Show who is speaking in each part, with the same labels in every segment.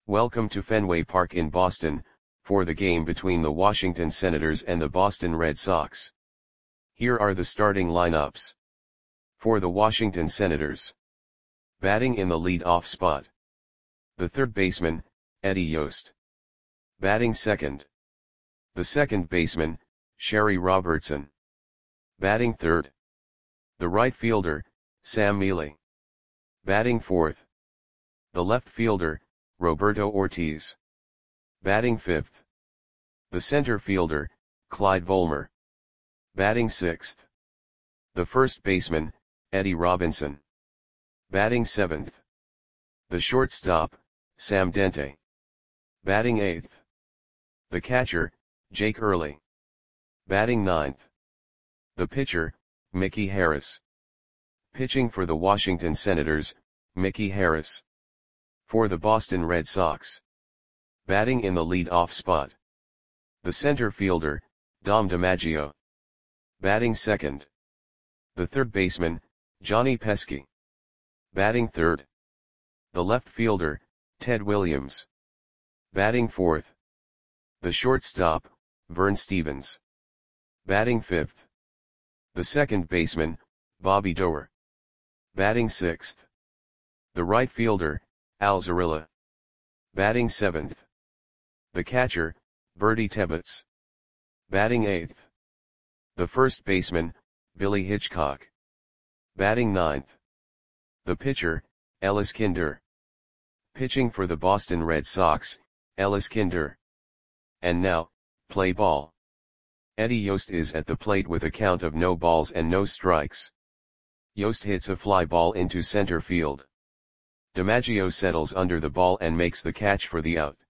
Speaker 1: Welcome to Fenway Park in Boston, for the game between the Washington Senators and the Boston Red Sox. Here are the starting lineups. For the Washington Senators. Batting in the lead-off spot. The third baseman, Eddie Yost. Batting second. The second baseman, Sherry Robertson. Batting third. The right fielder, Sam Mele. Batting fourth. The left fielder, Roberto Ortiz. Batting fifth. The center fielder, Clyde Volmer. Batting sixth. The first baseman, Eddie Robinson. Batting seventh. The shortstop, Sam Dente. Batting eighth. The catcher, Jake Early. Batting ninth. The pitcher, Mickey Harris. Pitching for the Washington Senators, Mickey Harris. For the Boston Red Sox. Batting in the lead-off spot. The center fielder, Dom DiMaggio. Batting second. The third baseman, Johnny Pesky. Batting third. The left fielder, Ted Williams. Batting fourth. The shortstop, Vern Stephens. Batting fifth. The second baseman, Bobby Doerr. Batting sixth. The right fielder, Al Zarilla. Batting seventh. The catcher, Bertie Tebbetts. Batting eighth. The first baseman, Billy Hitchcock. Batting ninth. The pitcher, Ellis Kinder. Pitching for the Boston Red Sox, Ellis Kinder. And now, play ball. Eddie Yost is at the plate with a count of no balls and no strikes. Yost hits a fly ball into center field. DiMaggio settles under the ball and makes the catch for the out.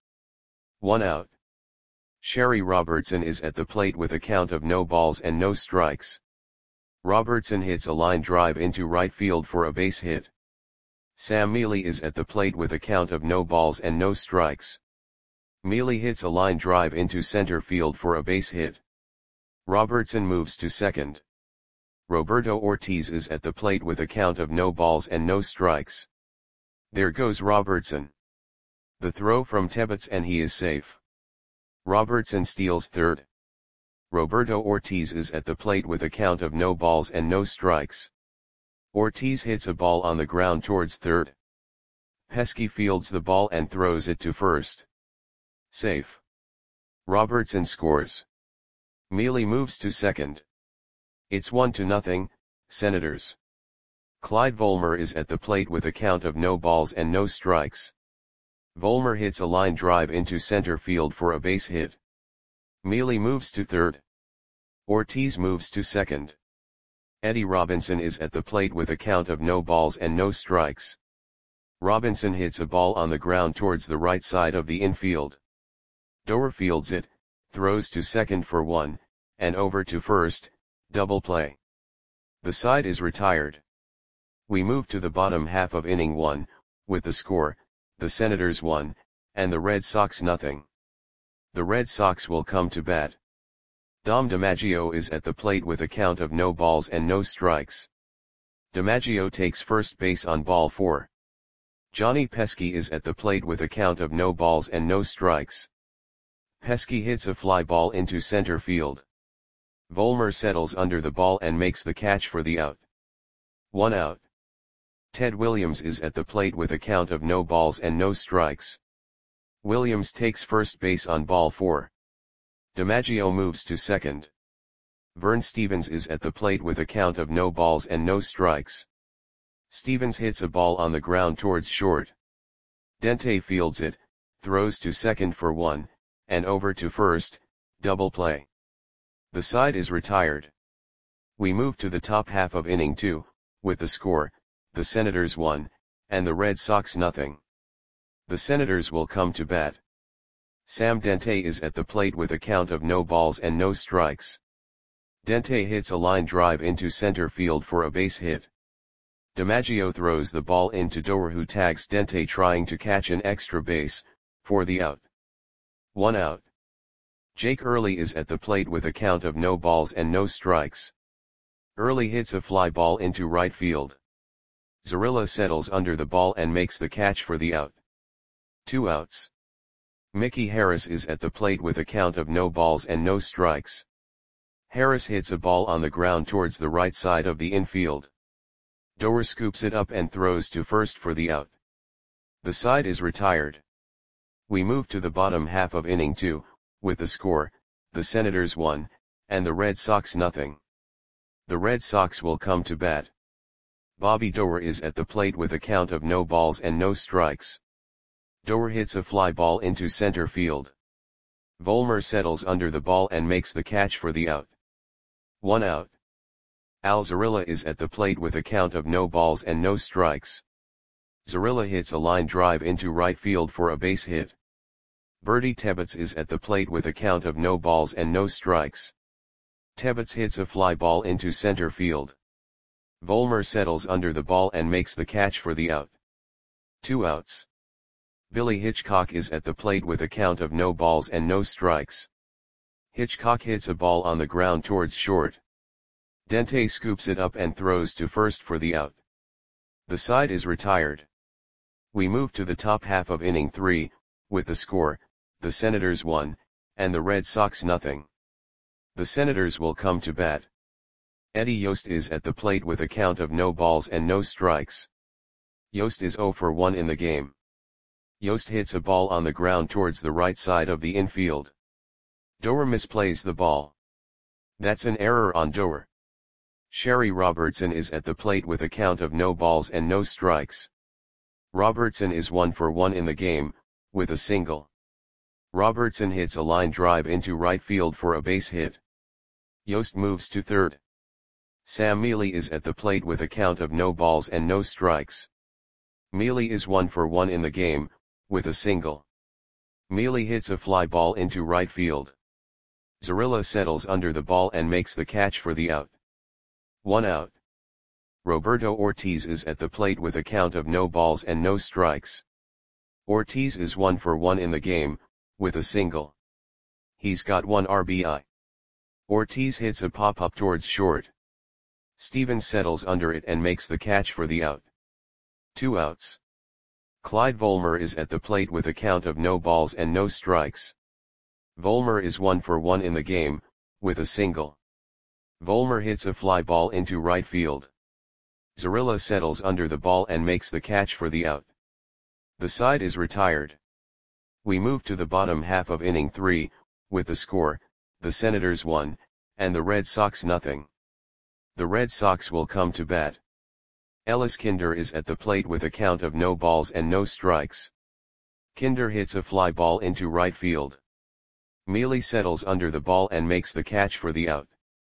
Speaker 1: 1 out. Sherry Robertson is at the plate with a count of no balls and no strikes. Robertson hits a line drive into right field for a base hit. Sam Mele is at the plate with a count of no balls and no strikes. Mele hits a line drive into center field for a base hit. Robertson moves to second. Roberto Ortiz is at the plate with a count of no balls and no strikes. There goes Robertson. The throw from Tebbetts and he is safe. Robertson steals third. Roberto Ortiz is at the plate with a count of no balls and no strikes. Ortiz hits a ball on the ground towards third. Pesky fields the ball and throws it to first. Safe. Robertson scores. Mele moves to second. It's 1-0, Senators. Clyde Volmer is at the plate with a count of no balls and no strikes. Volmer hits a line drive into center field for a base hit. Mele moves to third. Ortiz moves to second. Eddie Robinson is at the plate with a count of no balls and no strikes. Robinson hits a ball on the ground towards the right side of the infield. Doerr fields it, throws to second for 1, and over to first, double play. The side is retired. We move to the bottom half of inning 1, with the score, the Senators 1, and the Red Sox nothing. The Red Sox will come to bat. Dom DiMaggio is at the plate with a count of no balls and no strikes. DiMaggio takes first base on ball 4. Johnny Pesky is at the plate with a count of no balls and no strikes. Pesky hits a fly ball into center field. Volmer settles under the ball and makes the catch for the out. 1 out. Ted Williams is at the plate with a count of no balls and no strikes. Williams takes first base on ball 4. DiMaggio moves to second. Vern Stephens is at the plate with a count of no balls and no strikes. Stephens hits a ball on the ground towards short. Dente fields it, throws to second for 1, and over to first, double play. The side is retired. We move to the top half of inning 2, with the score, the Senators 1, and the Red Sox nothing. The Senators will come to bat. Sam Dente is at the plate with a count of no balls and no strikes. Dente hits a line drive into center field for a base hit. DiMaggio throws the ball into Doerr, who tags Dente trying to catch an extra base, for the out. 1 out. Jake Early is at the plate with a count of no balls and no strikes. Early hits a fly ball into right field. Zarilla settles under the ball and makes the catch for the out. 2 outs. Mickey Harris is at the plate with a count of no balls and no strikes. Harris hits a ball on the ground towards the right side of the infield. Doer scoops it up and throws to first for the out. The side is retired. We move to the bottom half of inning 2, with the score, the Senators 1, and the Red Sox nothing. The Red Sox will come to bat. Bobby Doer is at the plate with a count of no balls and no strikes. Doer hits a fly ball into center field. Vollmer settles under the ball and makes the catch for the out. 1 out. Al Zarilla is at the plate with a count of no balls and no strikes. Zarilla hits a line drive into right field for a base hit. Bertie Tebbetts is at the plate with a count of no balls and no strikes. Tebbetts hits a fly ball into center field. Vollmer settles under the ball and makes the catch for the out. 2 outs. Billy Hitchcock is at the plate with a count of no balls and no strikes. Hitchcock hits a ball on the ground towards short. Dente scoops it up and throws to first for the out. The side is retired. We move to the top half of inning 3, with the score, the Senators 1, and the Red Sox nothing. The Senators will come to bat. Eddie Yost is at the plate with a count of no balls and no strikes. Yost is 0 for 1 in the game. Yost hits a ball on the ground towards the right side of the infield. Doer misplays the ball. That's an error on Doer. Sherry Robertson is at the plate with a count of no balls and no strikes. Robertson is 1 for 1 in the game, with a single. Robertson hits a line drive into right field for a base hit. Yost moves to third. Sam Mealy is at the plate with a count of no balls and no strikes. Mealy is 1 for 1 in the game, with a single. Mealy hits a fly ball into right field. Zarilla settles under the ball and makes the catch for the out. 1 out. Roberto Ortiz is at the plate with a count of no balls and no strikes. Ortiz is 1 for 1 in the game, with a single. He's got 1 RBI. Ortiz hits a pop-up towards short. Stevens settles under it and makes the catch for the out. 2 outs. Clyde Vollmer is at the plate with a count of no balls and no strikes. Vollmer is 1 for 1 in the game, with a single. Vollmer hits a fly ball into right field. Zarilla settles under the ball and makes the catch for the out. The side is retired. We move to the bottom half of inning 3, with the score, the Senators 1, and the Red Sox nothing. The Red Sox will come to bat. Ellis Kinder is at the plate with a count of no balls and no strikes. Kinder hits a fly ball into right field. Mealy settles under the ball and makes the catch for the out.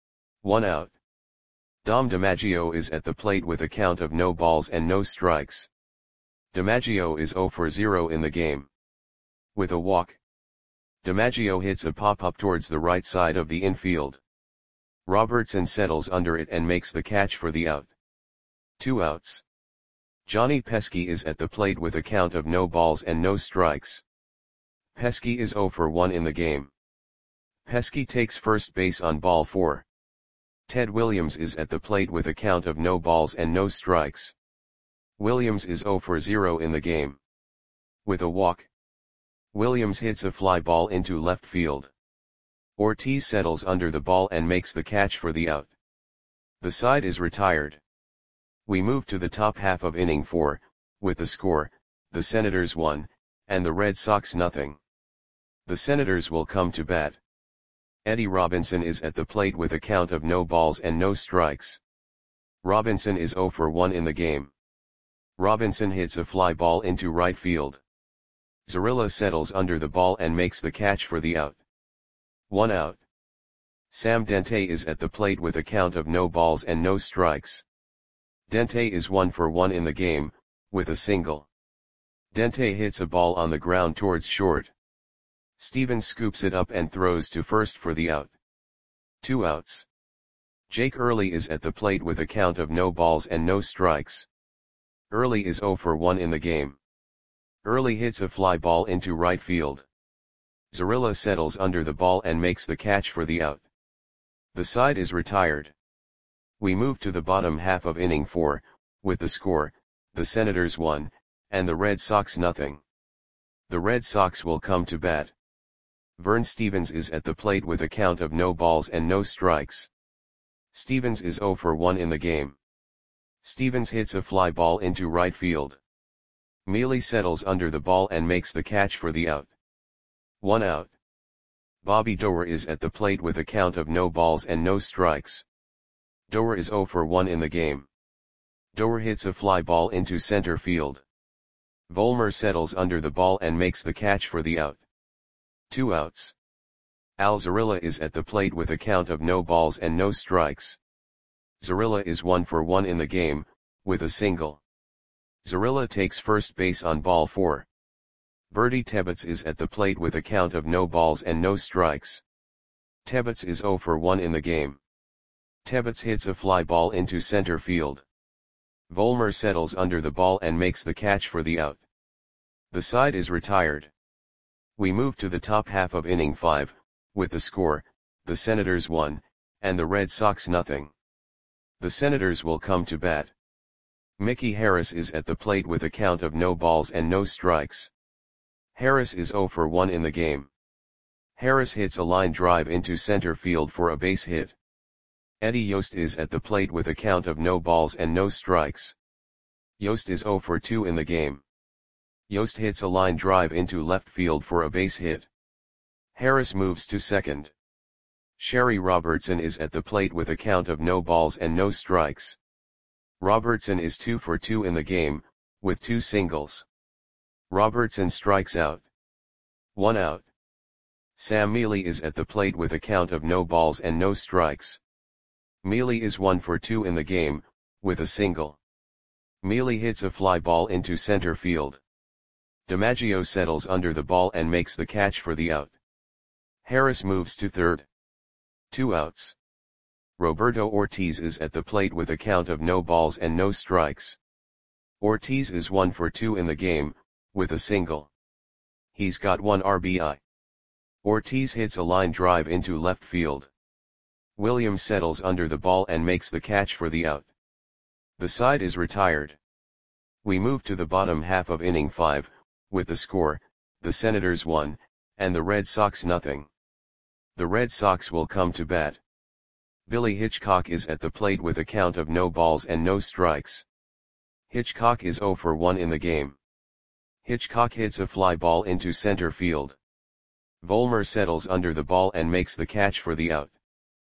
Speaker 1: 1 out. Dom DiMaggio is at the plate with a count of no balls and no strikes. DiMaggio is 0 for 0 in the game. With a walk. DiMaggio hits a pop-up towards the right side of the infield. Robertson settles under it and makes the catch for the out. 2 outs. Johnny Pesky is at the plate with a count of no balls and no strikes. Pesky is 0 for 1 in the game. Pesky takes first base on ball 4. Ted Williams is at the plate with a count of no balls and no strikes. Williams is 0 for 0 in the game. With a walk. Williams hits a fly ball into left field. Ortiz settles under the ball and makes the catch for the out. The side is retired. We move to the top half of inning 4, with the score, the Senators 1, and the Red Sox nothing. The Senators will come to bat. Eddie Robinson is at the plate with a count of no balls and no strikes. Robinson is 0 for 1 in the game. Robinson hits a fly ball into right field. Zarilla settles under the ball and makes the catch for the out. 1 out. Sam Dente is at the plate with a count of no balls and no strikes. Dente is 1 for 1 in the game, with a single. Dente hits a ball on the ground towards short. Stevens scoops it up and throws to first for the out. 2 outs. Jake Early is at the plate with a count of no balls and no strikes. Early is 0 for 1 in the game. Early hits a fly ball into right field. Zarilla settles under the ball and makes the catch for the out. The side is retired. We move to the bottom half of inning 4, with the score, the Senators 1, and the Red Sox nothing. The Red Sox will come to bat. Vern Stephens is at the plate with a count of no balls and no strikes. Stephens is 0 for 1 in the game. Stephens hits a fly ball into right field. Mealy settles under the ball and makes the catch for the out. 1 out. Bobby Doerr is at the plate with a count of no balls and no strikes. Doerr is 0 for 1 in the game. Doerr hits a fly ball into center field. Vollmer settles under the ball and makes the catch for the out. 2 outs. Al Zarilla is at the plate with a count of no balls and no strikes. Zarilla is 1 for 1 in the game, with a single. Zarilla takes first base on ball 4. Bertie Tebbetts is at the plate with a count of no balls and no strikes. Tebbetts is 0 for 1 in the game. Tebbetts hits a fly ball into center field. Vollmer settles under the ball and makes the catch for the out. The side is retired. We move to the top half of inning 5, with the score, the Senators 1, and the Red Sox nothing. The Senators will come to bat. Mickey Harris is at the plate with a count of no balls and no strikes. Harris is 0 for 1 in the game. Harris hits a line drive into center field for a base hit. Eddie Yost is at the plate with a count of no balls and no strikes. Yost is 0 for 2 in the game. Yost hits a line drive into left field for a base hit. Harris moves to second. Sherry Robertson is at the plate with a count of no balls and no strikes. Robertson is 2 for 2 in the game, with 2 singles. Robertson strikes out. 1 out. Sam Mealy is at the plate with a count of no balls and no strikes. Mealy is 1 for 2 in the game, with a single. Mealy hits a fly ball into center field. DiMaggio settles under the ball and makes the catch for the out. Harris moves to third. 2 outs. Roberto Ortiz is at the plate with a count of no balls and no strikes. Ortiz is 1 for 2 in the game, with a single. He's got 1 RBI. Ortiz hits a line drive into left field. Williams settles under the ball and makes the catch for the out. The side is retired. We move to the bottom half of inning 5, with the score, the Senators 1, and the Red Sox nothing. The Red Sox will come to bat. Billy Hitchcock is at the plate with a count of no balls and no strikes. Hitchcock is 0 for 1 in the game. Hitchcock hits a fly ball into center field. Vollmer settles under the ball and makes the catch for the out.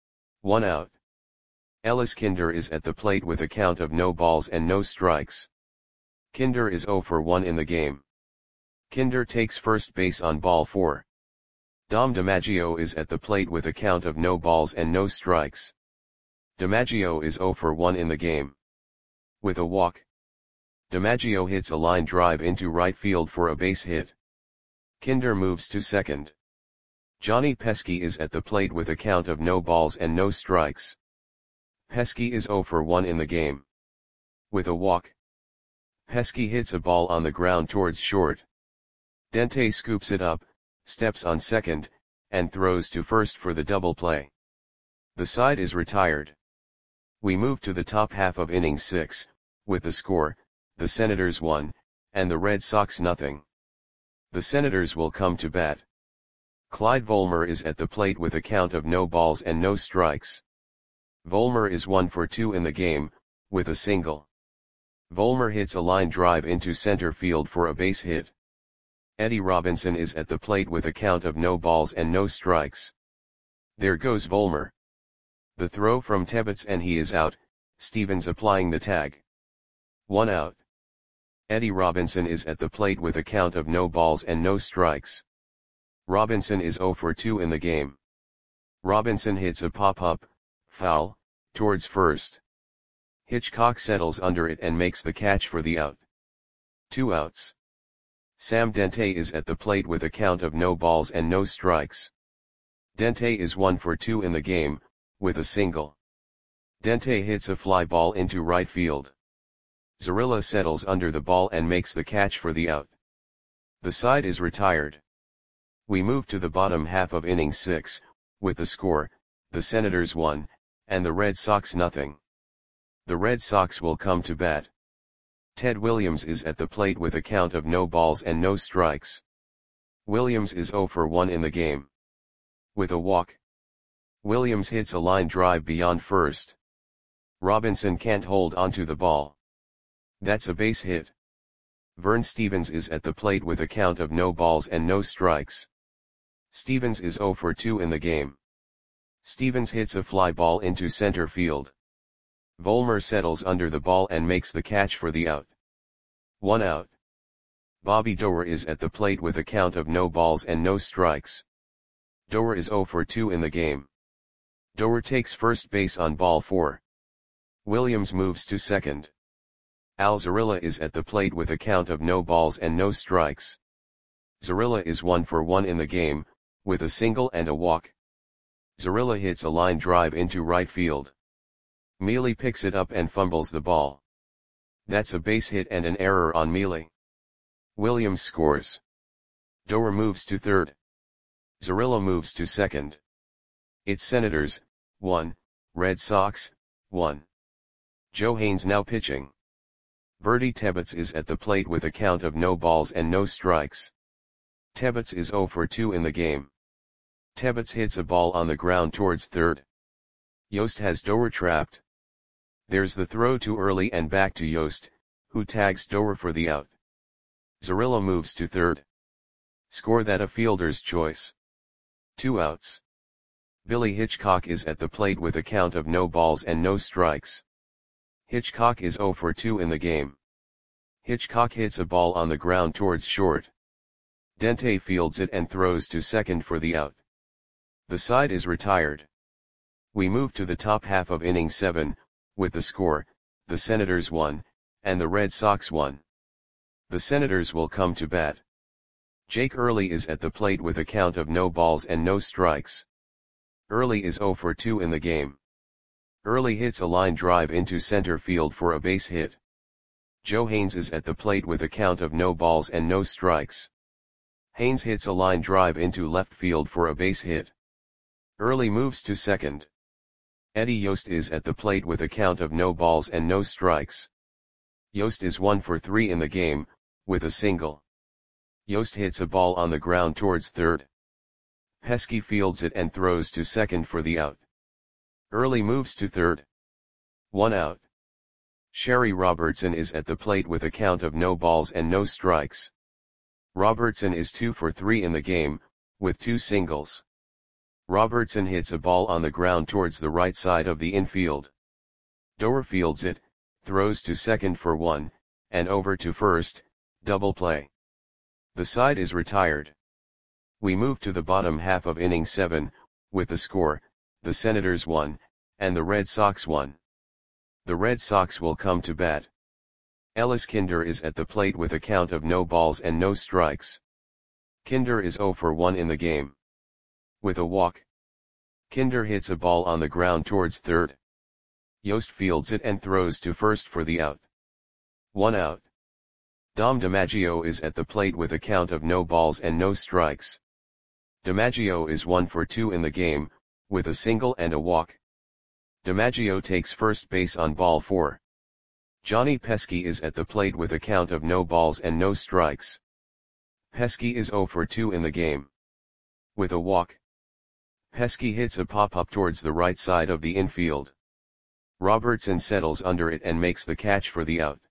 Speaker 1: 1 out. Ellis Kinder is at the plate with a count of no balls and no strikes. Kinder is 0 for 1 in the game. Kinder takes first base on ball 4. Dom DiMaggio is at the plate with a count of no balls and no strikes. DiMaggio is 0 for 1 in the game. With a walk. DiMaggio hits a line drive into right field for a base hit. Kinder moves to second. Johnny Pesky is at the plate with a count of no balls and no strikes. Pesky is 0 for 1 in the game. With a walk. Pesky hits a ball on the ground towards short. Dente scoops it up, steps on second, and throws to first for the double play. The side is retired. We move to the top half of inning 6, with the score, the Senators 1, and the Red Sox nothing. The Senators will come to bat. Clyde Vollmer is at the plate with a count of no balls and no strikes. Vollmer is 1 for 2 in the game, with a single. Vollmer hits a line drive into center field for a base hit. Eddie Robinson is at the plate with a count of no balls and no strikes. There goes Vollmer. The throw from Tebbetts and he is out, Stephens applying the tag. 1 out. Eddie Robinson is at the plate with a count of no balls and no strikes. Robinson is 0 for 2 in the game. Robinson hits a pop-up, foul, towards first. Hitchcock settles under it and makes the catch for the out. 2 outs. Sam Dente is at the plate with a count of no balls and no strikes. Dente is 1 for 2 in the game, with a single. Dente hits a fly ball into right field. Zarilla settles under the ball and makes the catch for the out. The side is retired. We move to the bottom half of inning 6, with the score, the Senators 1, and the Red Sox nothing. The Red Sox will come to bat. Ted Williams is at the plate with a count of no balls and no strikes. Williams is 0 for 1 in the game. With a walk. Williams hits a line drive beyond first. Robinson can't hold onto the ball. That's a base hit. Vern Stephens is at the plate with a count of no balls and no strikes. Stephens is 0 for 2 in the game. Stephens hits a fly ball into center field. Vollmer settles under the ball and makes the catch for the out. 1 out. Bobby Doerr is at the plate with a count of no balls and no strikes. Doerr is 0 for 2 in the game. Doerr takes first base on ball 4. Williams moves to second. Al Zarilla is at the plate with a count of no balls and no strikes. Zarilla is 1 for 1 in the game, with a single and a walk. Zarilla hits a line drive into right field. Mealy picks it up and fumbles the ball. That's a base hit and an error on Mealy. Williams scores. Doerr moves to third. Zarilla moves to second. It's Senators, 1, Red Sox, 1. Joe Haynes now pitching. Bertie Tebbetts is at the plate with a count of no balls and no strikes. Tebbetts is 0 for 2 in the game. Tebbetts hits a ball on the ground towards third. Yost has Doerr trapped. There's the throw too early and back to Yost, who tags Doerr for the out. Zarilla moves to third. Score that a fielder's choice. 2 outs. Billy Hitchcock is at the plate with a count of no balls and no strikes. Hitchcock is 0 for 2 in the game. Hitchcock hits a ball on the ground towards short. Dente fields it and throws to second for the out. The side is retired. We move to the top half of inning 7, with the score, the Senators 1, and the Red Sox 1. The Senators will come to bat. Jake Early is at the plate with a count of no balls and no strikes. Early is 0 for 2 in the game. Early hits a line drive into center field for a base hit. Joe Haynes is at the plate with a count of no balls and no strikes. Haynes hits a line drive into left field for a base hit. Early moves to second. Eddie Yost is at the plate with a count of no balls and no strikes. Yost is 1 for 3 in the game, with a single. Yost hits a ball on the ground towards third. Pesky fields it and throws to second for the out. Early moves to third. 1 out. Sherry Robertson is at the plate with a count of no balls and no strikes. Robertson is 2 for 3 in the game, with 2 singles. Robertson hits a ball on the ground towards the right side of the infield. Doerr fields it, throws to second for 1, and over to first, double play. The side is retired. We move to the bottom half of inning 7, with the score, the Senators 1, and the Red Sox 1. The Red Sox will come to bat. Ellis Kinder is at the plate with a count of no balls and no strikes. Kinder is 0 for 1 in the game. With a walk. Kinder hits a ball on the ground towards third. Yost fields it and throws to first for the out. 1 out. Dom DiMaggio is at the plate with a count of no balls and no strikes. DiMaggio is 1 for 2 in the game, with a single and a walk. DiMaggio takes first base on ball 4. Johnny Pesky is at the plate with a count of no balls and no strikes. Pesky is 0 for 2 in the game. With a walk. Pesky hits a pop-up towards the right side of the infield. Robertson settles under it and makes the catch for the out.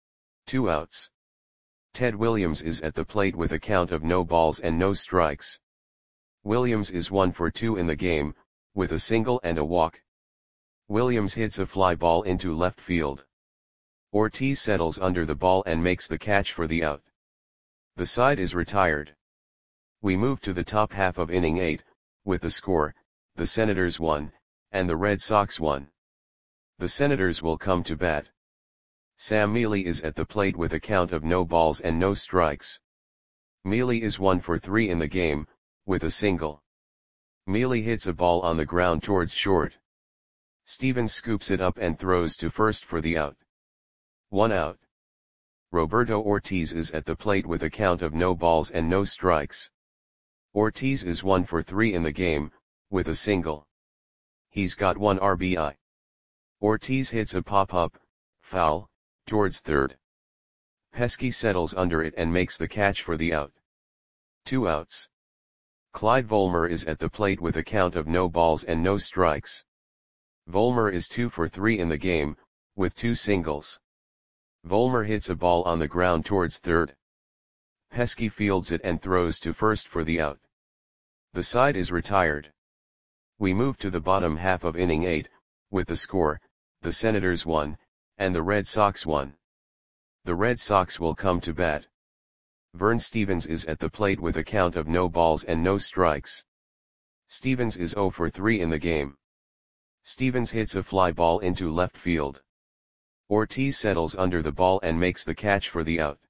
Speaker 1: 2 outs. Ted Williams is at the plate with a count of no balls and no strikes. Williams is 1 for 2 in the game, with a single and a walk. Williams hits a fly ball into left field. Ortiz settles under the ball and makes the catch for the out. The side is retired. We move to the top half of inning 8, with the score, the Senators 1, and the Red Sox 1. The Senators will come to bat. Sam Mealy is at the plate with a count of no balls and no strikes. Mealy is 1 for 3 in the game, with a single. Mealy hits a ball on the ground towards short. Stevens scoops it up and throws to first for the out. 1 out. Roberto Ortiz is at the plate with a count of no balls and no strikes. Ortiz is 1 for 3 in the game, with a single. He's got 1 RBI. Ortiz hits a pop-up, foul, towards third. Pesky settles under it and makes the catch for the out. 2 outs. Clyde Volmer is at the plate with a count of no balls and no strikes. Volmer is 2 for 3 in the game, with 2 singles. Volmer hits a ball on the ground towards third. Pesky fields it and throws to first for the out. The side is retired. We move to the bottom half of inning 8, with the score, the Senators 1, and the Red Sox 1. The Red Sox will come to bat. Vern Stephens is at the plate with a count of no balls and no strikes. Stephens is 0 for 3 in the game. Stephens hits a fly ball into left field. Ortiz settles under the ball and makes the catch for the out.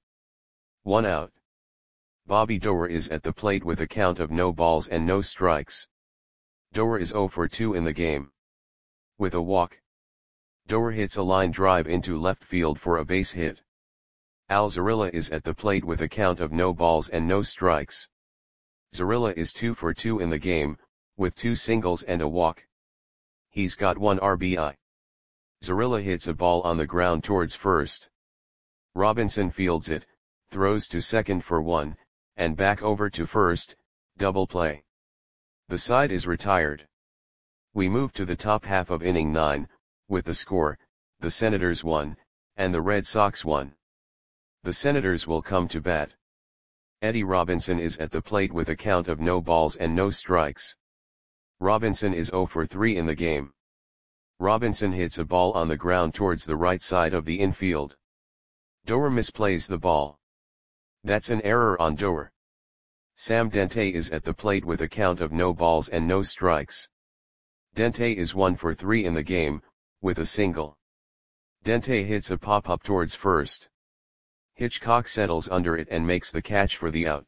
Speaker 1: 1 out. Bobby Doerr is at the plate with a count of no balls and no strikes. Doerr is 0 for 2 in the game. With a walk, Doerr hits a line drive into left field for a base hit. Al Zarilla is at the plate with a count of no balls and no strikes. Zarilla is 2 for 2 in the game, with 2 singles and a walk. He's got 1 RBI. Zarilla hits a ball on the ground towards first. Robinson fields it, throws to second for 1, and back over to first, double play. The side is retired. We move to the top half of inning 9, with the score, the Senators 1, and the Red Sox 1. The Senators will come to bat. Eddie Robinson is at the plate with a count of no balls and no strikes. Robinson is 0 for 3 in the game. Robinson hits a ball on the ground towards the right side of the infield. Doerr misplays the ball. That's an error on Doerr. Sam Dente is at the plate with a count of no balls and no strikes. Dente is 1 for 3 in the game, with a single. Dente hits a pop-up towards first. Hitchcock settles under it and makes the catch for the out.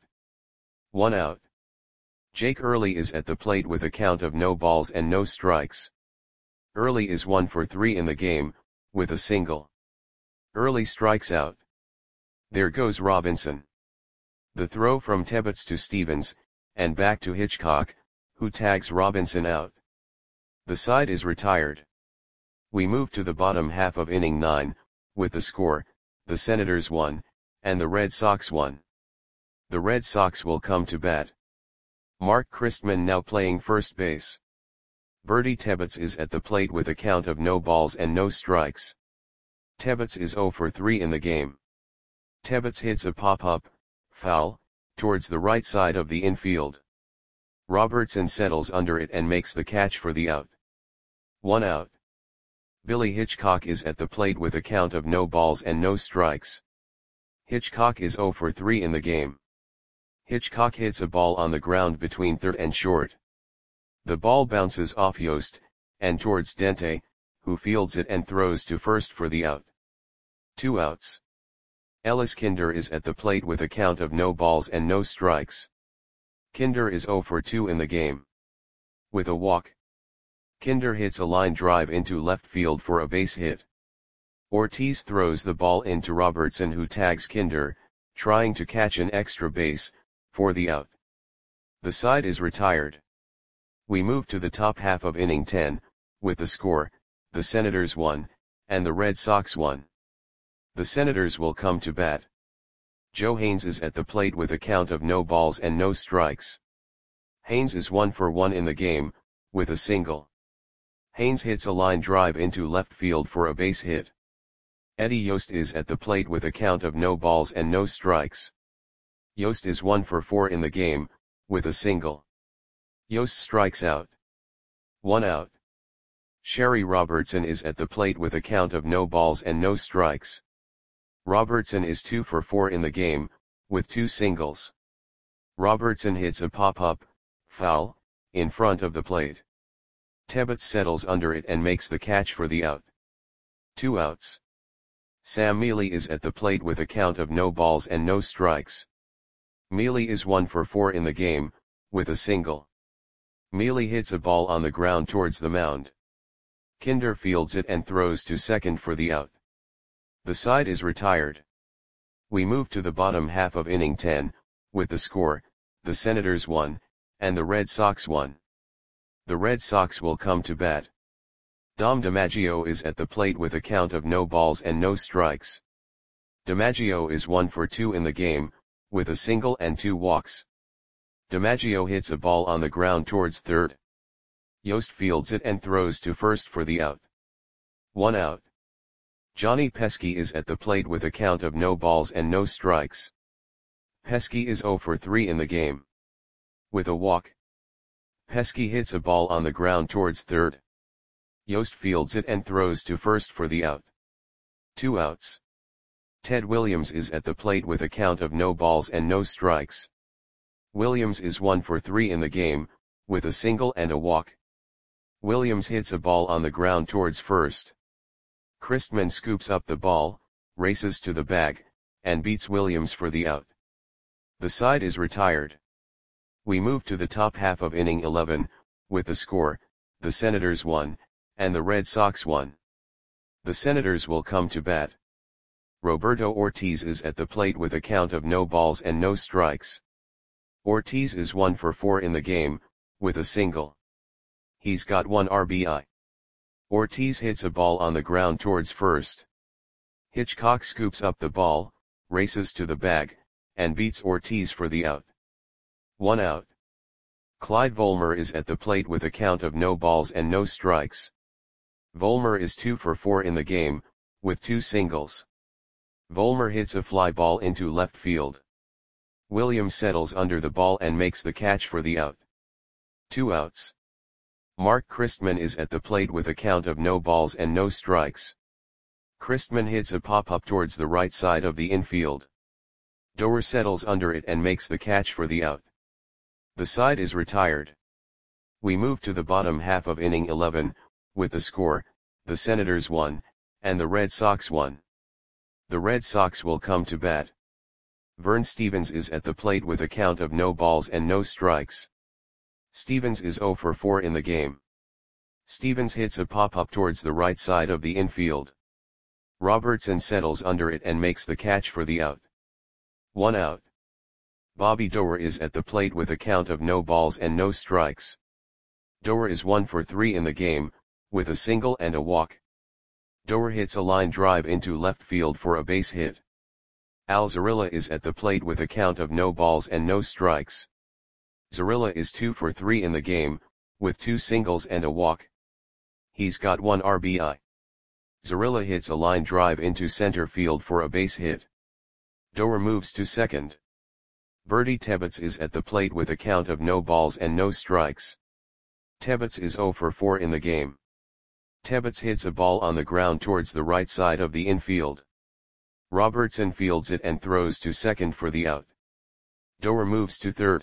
Speaker 1: 1 out. Jake Early is at the plate with a count of no balls and no strikes. Early is 1 for 3 in the game, with a single. Early strikes out. There goes Robinson. The throw from Tebbets to Stephens, and back to Hitchcock, who tags Robinson out. The side is retired. We move to the bottom half of inning 9, with the score, the Senators 1, and the Red Sox 1. The Red Sox will come to bat. Mark Christman now playing first base. Bertie Tebbets is at the plate with a count of no balls and no strikes. Tebbets is 0 for 3 in the game. Tebbets hits a pop-up, foul, towards the right side of the infield. Robertson settles under it and makes the catch for the out. 1 out. Billy Hitchcock is at the plate with a count of no balls and no strikes. Hitchcock is 0 for 3 in the game. Hitchcock hits a ball on the ground between third and short. The ball bounces off Yost, and towards Dente, who fields it and throws to first for the out. 2 outs. Ellis Kinder is at the plate with a count of no balls and no strikes. Kinder is 0 for 2 in the game. With a walk, Kinder hits a line drive into left field for a base hit. Ortiz throws the ball into Robertson, who tags Kinder, trying to catch an extra base, for the out. The side is retired. We move to the top half of inning 10, with the score, the Senators 1, and the Red Sox 1. The Senators will come to bat. Joe Haynes is at the plate with a count of no balls and no strikes. Haynes is 1 for 1 in the game, with a single. Haynes hits a line drive into left field for a base hit. Eddie Yost is at the plate with a count of no balls and no strikes. Yost is 1 for 4 in the game, with a single. Yost strikes out. 1 out. Sherry Robertson is at the plate with a count of no balls and no strikes. Robertson is 2 for 4 in the game, with 2 singles. Robertson hits a pop-up, foul, in front of the plate. Tebbets settles under it and makes the catch for the out. 2 outs. Sam Mealy is at the plate with a count of no balls and no strikes. Mealy is 1 for 4 in the game, with a single. Mealy hits a ball on the ground towards the mound. Kinder fields it and throws to second for the out. The side is retired. We move to the bottom half of inning 10, with the score, the Senators 1, and the Red Sox 1. The Red Sox will come to bat. Dom DiMaggio is at the plate with a count of no balls and no strikes. DiMaggio is 1 for 2 in the game, with a single and 2 walks. DiMaggio hits a ball on the ground towards third. Yost fields it and throws to first for the out. 1 out. Johnny Pesky is at the plate with a count of no balls and no strikes. Pesky is 0 for 3 in the game. With a walk, Pesky hits a ball on the ground towards third. Yost fields it and throws to first for the out. 2 outs. Ted Williams is at the plate with a count of no balls and no strikes. Williams is 1 for 3 in the game, with a single and a walk. Williams hits a ball on the ground towards first. Christman scoops up the ball, races to the bag, and beats Williams for the out. The side is retired. We move to the top half of inning 11, with the score, the Senators 1, and the Red Sox 1. The Senators will come to bat. Roberto Ortiz is at the plate with a count of no balls and no strikes. Ortiz is 1 for 4 in the game, with a single. He's got 1 RBI. Ortiz hits a ball on the ground towards first. Hitchcock scoops up the ball, races to the bag, and beats Ortiz for the out. 1 out. Clyde Volmer is at the plate with a count of no balls and no strikes. Volmer is 2 for 4 in the game, with 2 singles. Volmer hits a fly ball into left field. Williams settles under the ball and makes the catch for the out. 2 outs. Mark Christman is at the plate with a count of no balls and no strikes. Christman hits a pop-up towards the right side of the infield. Doer settles under it and makes the catch for the out. The side is retired. We move to the bottom half of inning 11, with the score, the Senators 1, and the Red Sox 1. The Red Sox will come to bat. Vern Stevens is at the plate with a count of no balls and no strikes. Stevens is 0 for 4 in the game. Stevens hits a pop-up towards the right side of the infield. Robertson settles under it and makes the catch for the out. 1 out. Bobby Doer is at the plate with a count of no balls and no strikes. Doer is 1 for 3 in the game, with a single and a walk. Doer hits a line drive into left field for a base hit. Al Zarilla is at the plate with a count of no balls and no strikes. Zarilla is 2 for 3 in the game, with 2 singles and a walk. He's got 1 RBI. Zarilla hits a line drive into center field for a base hit. Doer moves to second. Bertie Tebbets is at the plate with a count of no balls and no strikes. Tebbets is 0 for 4 in the game. Tebbets hits a ball on the ground towards the right side of the infield. Robertson fields it and throws to second for the out. Doer moves to third.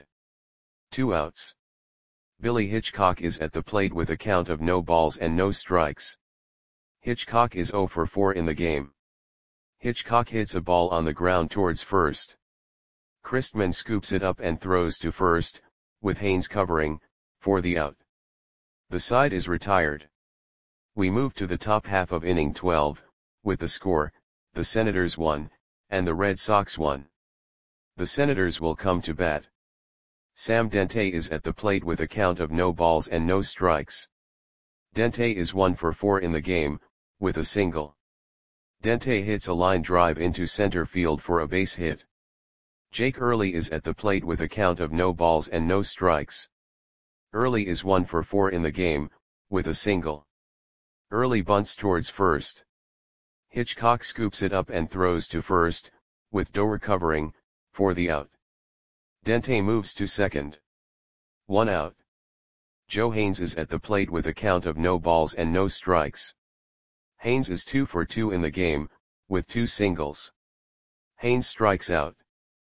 Speaker 1: 2 outs. Billy Hitchcock is at the plate with a count of no balls and no strikes. Hitchcock is 0 for 4 in the game. Hitchcock hits a ball on the ground towards first. Christman scoops it up and throws to first, with Haynes covering, for the out. The side is retired. We move to the top half of inning 12, with the score, the Senators 1, and the Red Sox 1. The Senators will come to bat. Sam Dente is at the plate with a count of no balls and no strikes. Dente is 1 for 4 in the game, with a single. Dente hits a line drive into center field for a base hit. Jake Early is at the plate with a count of no balls and no strikes. Early is 1 for 4 in the game, with a single. Early bunts towards first. Hitchcock scoops it up and throws to first, with Doer covering, for the out. Dente moves to second. 1 out. Joe Haynes is at the plate with a count of no balls and no strikes. Haynes is 2 for 2 in the game, with 2 singles. Haynes strikes out.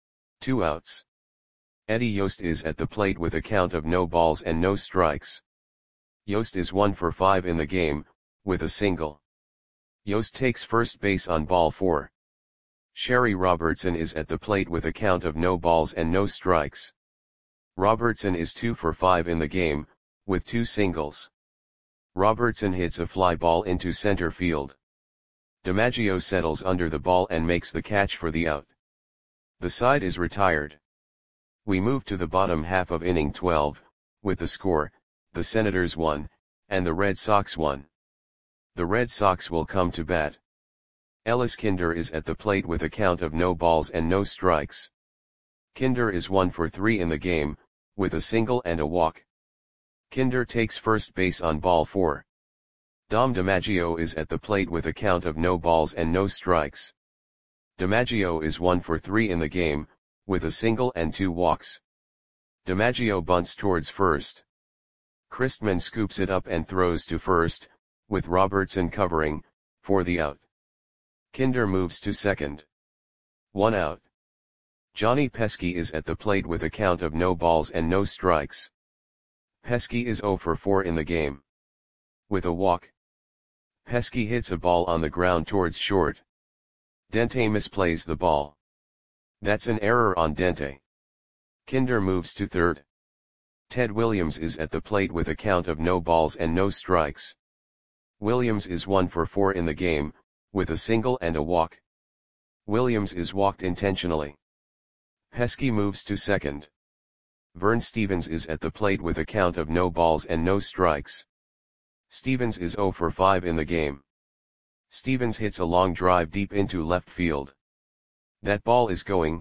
Speaker 1: 2 outs. Eddie Yost is at the plate with a count of no balls and no strikes. Yost is 1 for 5 in the game, with a single. Yost takes first base on ball 4. Sherry Robertson is at the plate with a count of no balls and no strikes. Robertson is 2 for 5 in the game, with 2 singles. Robertson hits a fly ball into center field. DiMaggio settles under the ball and makes the catch for the out. The side is retired. We move to the bottom half of inning 12, with the score, the Senators 1, and the Red Sox 1. The Red Sox will come to bat. Ellis Kinder is at the plate with a count of no balls and no strikes. Kinder is 1 for 3 in the game, with a single and a walk. Kinder takes first base on ball 4. Dom DiMaggio is at the plate with a count of no balls and no strikes. DiMaggio is 1 for 3 in the game, with a single and 2 walks. DiMaggio bunts towards first. Christman scoops it up and throws to first, with Robertson covering, for the out. Kinder moves to second. 1 out. Johnny Pesky is at the plate with a count of no balls and no strikes. Pesky is 0 for 4 in the game. With a walk. Pesky hits a ball on the ground towards short. Dente misplays the ball. That's an error on Dente. Kinder moves to third. Ted Williams is at the plate with a count of no balls and no strikes. Williams is 1 for 4 in the game, with a single and a walk. Williams is walked intentionally. Pesky moves to second. Vern Stevens is at the plate with a count of no balls and no strikes. Stevens is 0 for 5 in the game. Stevens hits a long drive deep into left field. That ball is gone.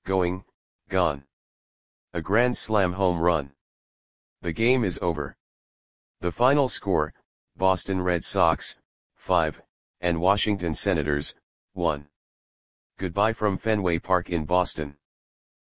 Speaker 1: A grand slam home run. The game is over. The final score, Boston Red Sox, 5, and Washington Senators, 1. Goodbye from Fenway Park in Boston.